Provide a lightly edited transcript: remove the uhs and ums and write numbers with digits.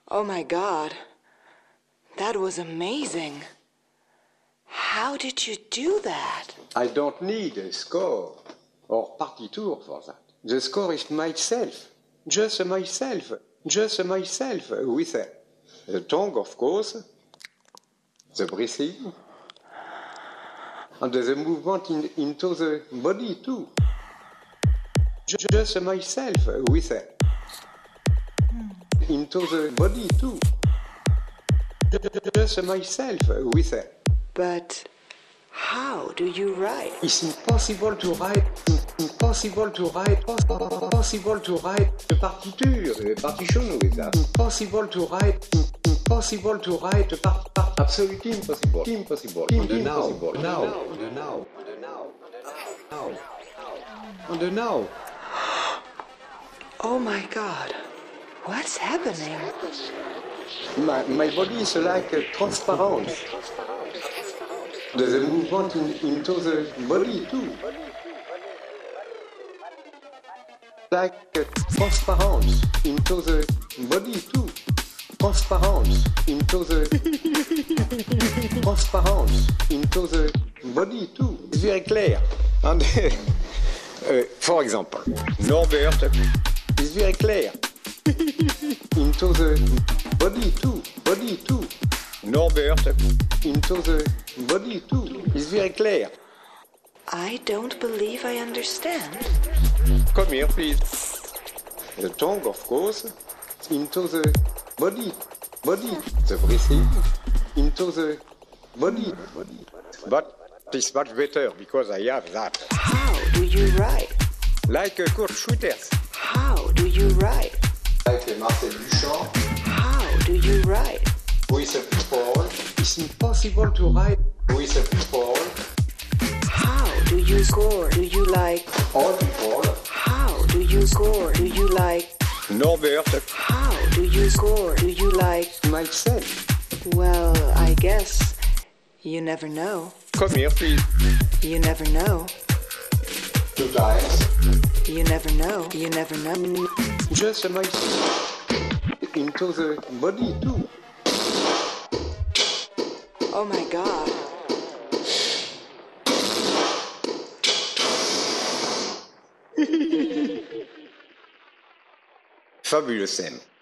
Oh my God. That was amazing. How did you do that? I don't need a score or partiture for that. The score is myself. Just myself. Just myself with the tongue, of course, the breathing, and the movement into the body too. Just myself with into the body too. Just myself with But how do you write? It's impossible to write the partition with that. Impossible to write absolutely impossible. Impossible. Now. Oh my God. What's happening? My body is like transparent. The movement into the body too. Like transparence into the body too. Transparence into the body too. It's very clear. And for example, Norbert is very clear. Into the body too. Norbert into the body too. It's very clear. I don't believe I understand. Come here, please. The tongue, of course, into the body. The breathing into the body. But it's much better because I have that. How do you write? Like Kurt Schwitters. How do you write? Like Marcel Duchamp. How do you write? With people. It's impossible to write with people. How do you score? Do you like? All people. How do you score? Do you like? Norbert. How do you score? Do you like? Myself. Well, I guess you never know. Come here, please. You never know. 2 times. You never know. You never know. Just myself into the body too. Oh my God. Fabulous scène.